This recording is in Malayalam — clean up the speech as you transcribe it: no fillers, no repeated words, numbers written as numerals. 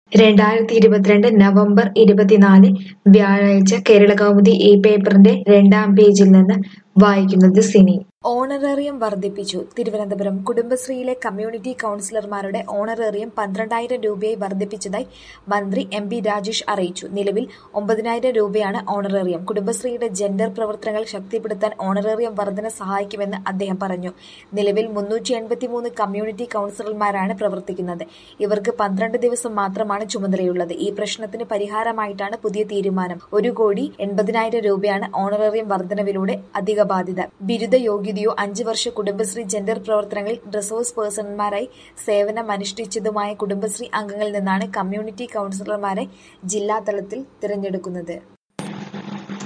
2022 നവംബർ 24 വ്യാഴാഴ്ച കേരളകൗമുദി ഈ പേപ്പറിന്റെ 2-ാം പേജിൽ നിന്ന് വായിക്കുന്നത് സിനി. ഓണറേറിയം വർദ്ധിപ്പിച്ചു. തിരുവനന്തപുരം കുടുംബശ്രീയിലെ കമ്മ്യൂണിറ്റി കൗൺസിലർമാരുടെ ഓണറേറിയം 12,000 രൂപയായി വർദ്ധിപ്പിച്ചതായി മന്ത്രി എം.പി. രാജേഷ് അറിയിച്ചു. നിലവിൽ 9,000 രൂപയാണ് ഓണറേറിയം. കുടുംബശ്രീയുടെ ജെൻഡർ പ്രവർത്തനങ്ങൾ ശക്തിപ്പെടുത്താൻ ഓണറേറിയം വർധന സഹായിക്കുമെന്ന് അദ്ദേഹം പറഞ്ഞു. നിലവിൽ 383 കമ്മ്യൂണിറ്റി കൗൺസിലർമാരാണ് പ്രവർത്തിക്കുന്നത്. ഇവർക്ക് 12 ദിവസം മാത്രമാണ് ചുമതലയുള്ളത്. ഈ പ്രശ്നത്തിന് പരിഹാരമായിട്ടാണ് പുതിയ തീരുമാനം. 1,80,00,000 രൂപയാണ് ഓണറേറിയം വർധനവിലൂടെ അധിക ബാധ്യത. ബിരുദ യോഗ്യതയോ 5 വർഷ കുടുംബശ്രീ ജെൻഡർ പ്രവർത്തനങ്ങളിൽ റിസോഴ്സ് പേഴ്സൺമാരായി സേവനമനുഷ്ഠിച്ചതുമായ കുടുംബശ്രീ അംഗങ്ങളിൽ നിന്നാണ് കമ്മ്യൂണിറ്റി കൗൺസിലർമാരെ ജില്ലാതലത്തിൽ തിരഞ്ഞെടുക്കുന്നത്.